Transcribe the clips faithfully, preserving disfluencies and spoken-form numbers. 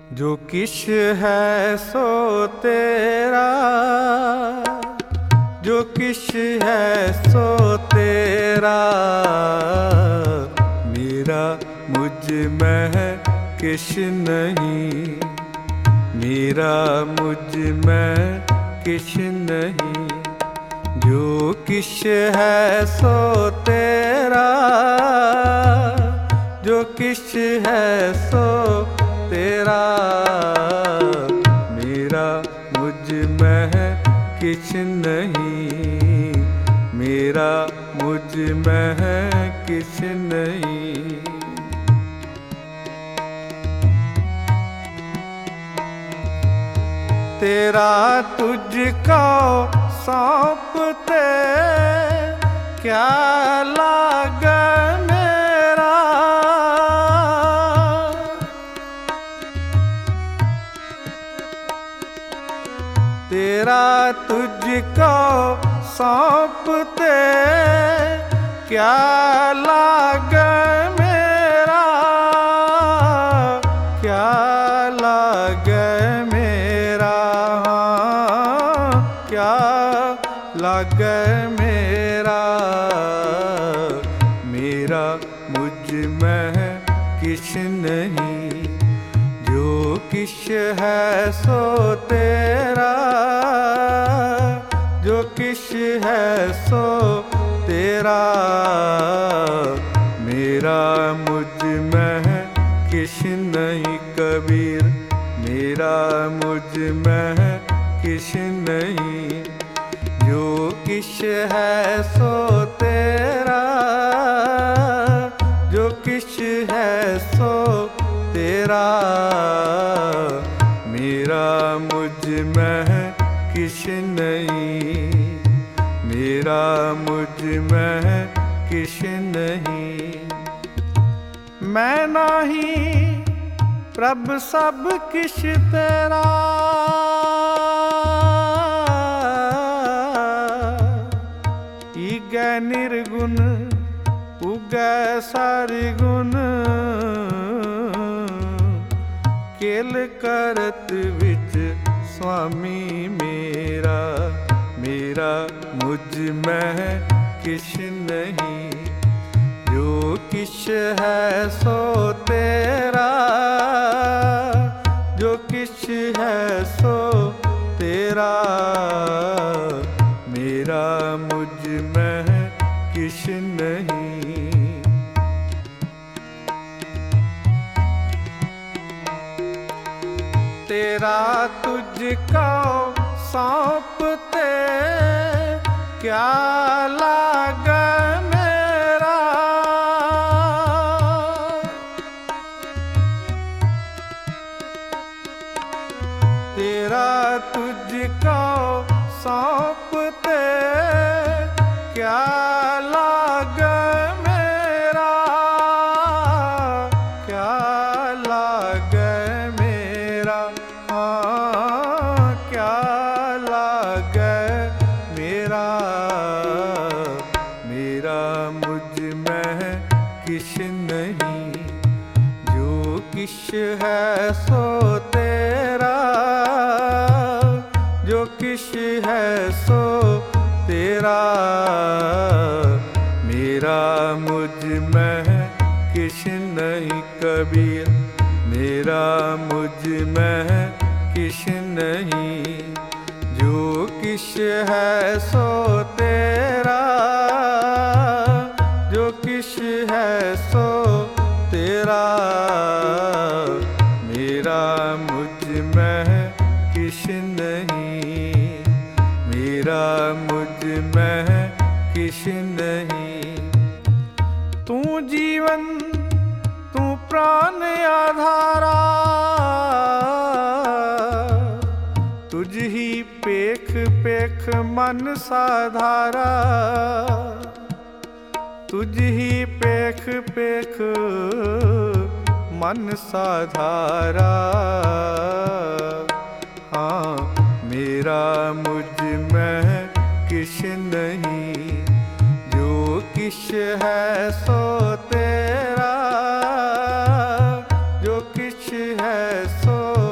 जो किश है सो तेरा, जो किश है सो तेरा, मेरा मुझ में है किश नहीं, मेरा मुझ में किश नहीं। जो किश है सो तेरा, जो किश है सो तेरा, मेरा मुझ में है किछ नहीं, मेरा मुझ में है किछ नहीं। तेरा तुझको सौंपते क्या लागे मेरा, तेरा तुझको सौंपते क्या लागे मेरा, क्या लागे मेरा, क्या लागे मेरा, मेरा मुझ में है किछ नहीं। जो किछ है सो तेरा, जो किछ है सो तेरा, मेरा मुझ में है किछ नहीं। कबीर मेरा मुझ में है किछ नहीं। जो किछ है सो तेरा, जो किछ है सो तेरा, मेरा मुझ में है किछ नहीं, मेरा मुझ में है किछ नहीं। मैं नहीं प्रभ सब किछ तेरा, ईगै निर्गुण उगै सारिगुण, केल करत विच स्वामी मेरा, मेरा मुझ में है किछ नहीं। जो किछ है सो तेरा, जो किछ है सो तेरा, मेरा मुझ में है किछ नहीं। तेरा तुझको सौंपते क्या लागे मेरा, तेरा तुझको सौंपते क्या लागे मेरा, क्या लागे मेरा, हाँ क्या लागे मेरा, मेरा मुझ में है किछ नहीं। जो किछ है सो तेरा, जो किछ है सो तेरा, मेरा मुझ में है किछ नहीं। कबीर मेरा मुझ में है किछ नहीं। जो किछ है सो तेरा, जो किछ है सो तेरा, मेरा मुझ में है किछ नहीं, मेरा मुझ में है किछ नहीं। तू जीवन तू प्राण आधारा, तुझ ही पेख पेख मन साधारा, तुझ ही पेख पेख मन साधारा। हाँ मेरा मुझ में है किछ नहीं। जो किछ है सो तेरा, जो किछ है सो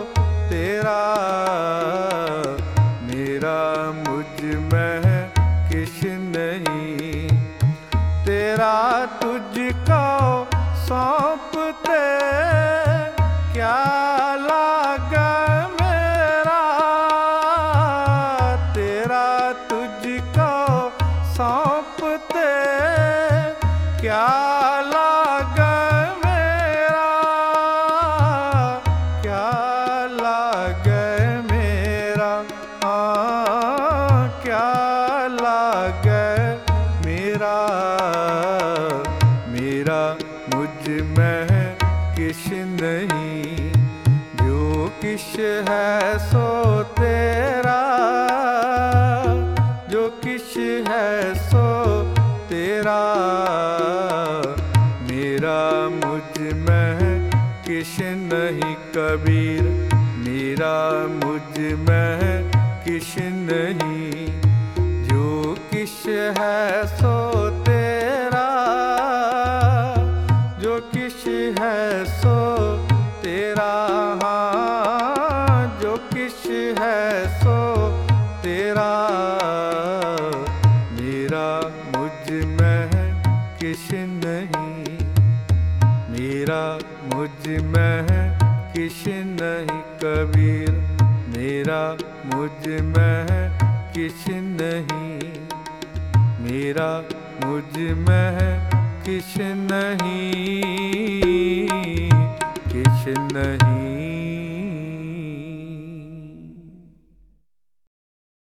किश है सो तेरा, जो किश है सो तेरा। मेरा मुझ में किश नहीं कबीर, मेरा मुझ में किश नहीं। जो किश है सो तेरा, जो किश है सो तेरा। हाँ, जो किश है सो तेरा। मेरा मुझ में किश नहीं, मेरा मुझ में किश नहीं कबीर, मेरा मुझ में किश नहीं। मेरा मुझ में किश नहीं, किश नहीं।